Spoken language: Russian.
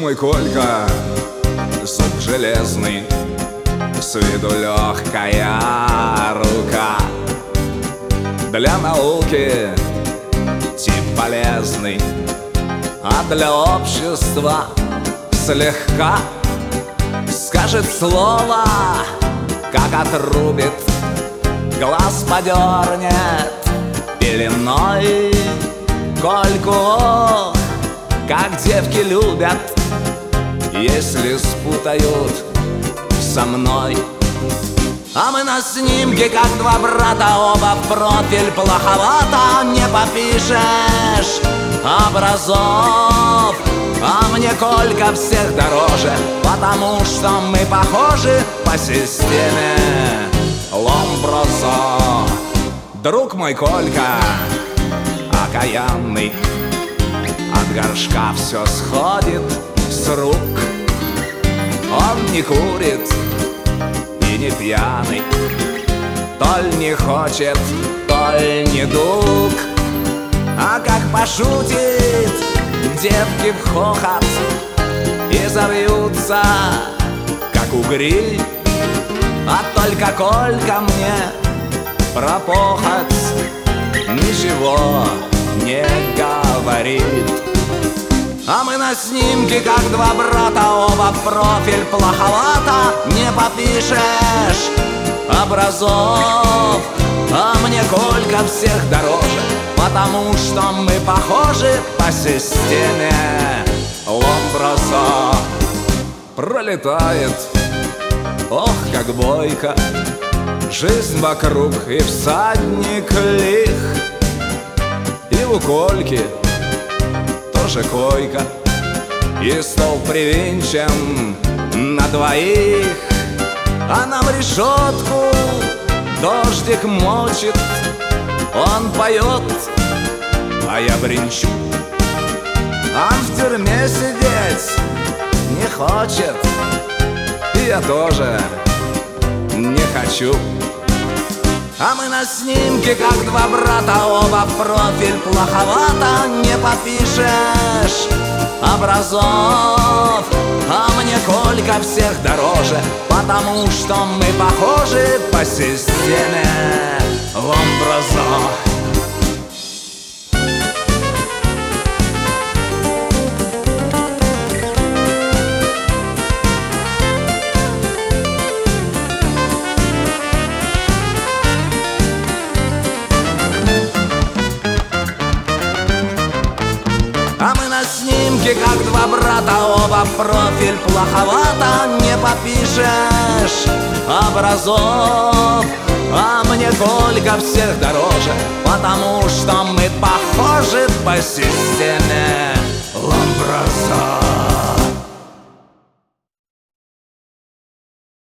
мой Колька, зуб железный, с виду легкая рука. Для науки тип полезный, а для общества слегка. Скажет слово, как отрубит, глаз подернет пеленой. Кольку, как девки любят, если спутают со мной. А мы на снимке, как два брата, оба в профиль. Плоховато не попишешь образов. А мне Колька всех дороже, потому что мы похожи по системе Ломброзо. Друг мой Колька окаянный, от горшка все сходит с рук. Он не курит и не пьяный, толь не хочет, толь не дуг. А как пошутит, девки в хохот и завьются, как угри. А только Колька мне про похоть ничего не говорит. А мы на снимке, как два брата, оба в профиль. Плоховато не попишешь образов. А мне Колька всех дороже, потому что мы похожи по системе Ломброзо. Пролетает, ох, как бойко, жизнь вокруг, и всадник лих. И у Кольки тоже койка, и стол привинчен на двоих. А нам решетку дождик мочит, он поет, а я бренчу. Он в тюрьме сидеть не хочет, и я тоже не хочу. А мы на снимке, как два брата, оба в профиль. Плоховато не попишешь образов. А мне Колька всех дороже, потому что мы похожи по системе Ломброзо. А мы на снимке, как два брата, оба в профиль. Плоховато не попишешь образов. А мне Колька всех дороже, потому что мы похожи по системе Ломброзо.